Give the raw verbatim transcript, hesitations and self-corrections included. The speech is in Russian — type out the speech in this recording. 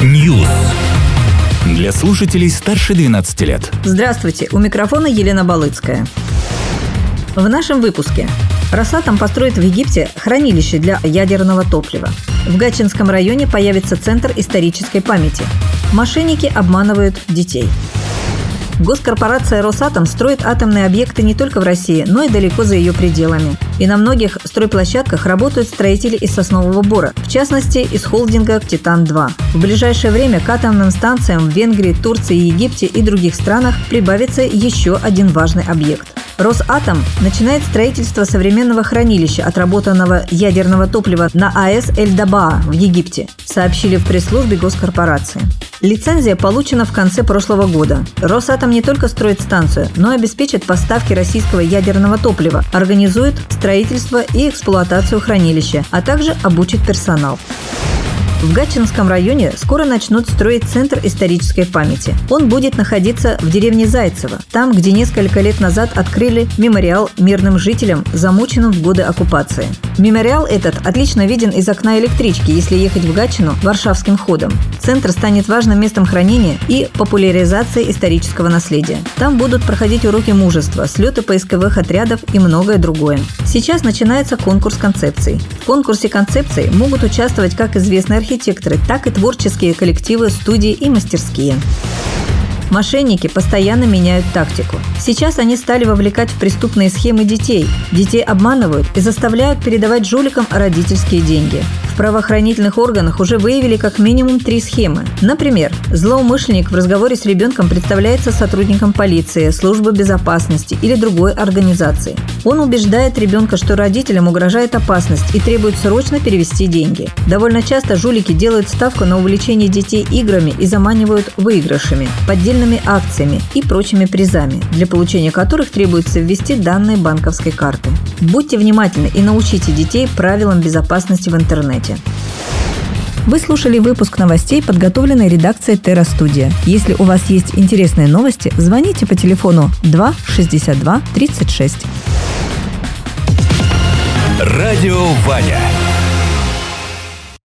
News. Для слушателей старше двенадцати лет. Здравствуйте, у микрофона Елена Балыцкая. В нашем выпуске. Росатом построит в Египте хранилище для ядерного топлива. В Гатчинском районе появится центр исторической памяти. Мошенники обманывают детей. Госкорпорация «Росатом» строит атомные объекты не только в России, но и далеко за ее пределами. И на многих стройплощадках работают строители из соснового бора, в частности, из холдинга «Титан-два». В ближайшее время к атомным станциям в Венгрии, Турции, Египте и других странах прибавится еще один важный объект. «Росатом» начинает строительство современного хранилища отработанного ядерного топлива на АЭС Эль-Дабаа в Египте, сообщили в пресс-службе госкорпорации. Лицензия получена в конце прошлого года. «Росатом» не только строит станцию, но и обеспечит поставки российского ядерного топлива, организует строительство и эксплуатацию хранилища, а также обучит персонал. В Гатчинском районе скоро начнут строить центр исторической памяти. Он будет находиться в деревне Зайцево, там, где несколько лет назад открыли мемориал мирным жителям, замученным в годы оккупации. Мемориал этот отлично виден из окна электрички, если ехать в Гатчину Варшавским ходом. Центр станет важным местом хранения и популяризации исторического наследия. Там будут проходить уроки мужества, слеты поисковых отрядов и многое другое. Сейчас начинается конкурс концепций. В конкурсе концепций могут участвовать как известные архитекторы, так и творческие коллективы, студии и мастерские. Мошенники постоянно меняют тактику. Сейчас они стали вовлекать в преступные схемы детей. Детей обманывают и заставляют передавать жуликам родительские деньги. В правоохранительных органах уже выявили как минимум три схемы. Например, злоумышленник в разговоре с ребенком представляется сотрудником полиции, службы безопасности или другой организации. Он убеждает ребенка, что родителям угрожает опасность и требует срочно перевести деньги. Довольно часто жулики делают ставку на увлечение детей играми и заманивают выигрышами, поддельными акциями и прочими призами, для получения которых требуется ввести данные банковской карты. Будьте внимательны и научите детей правилам безопасности в интернете. Вы слушали выпуск новостей, подготовленный редакцией Терра Студия. Если у вас есть интересные новости, звоните по телефону два шестьдесят два тридцать шесть. Радио Ваня.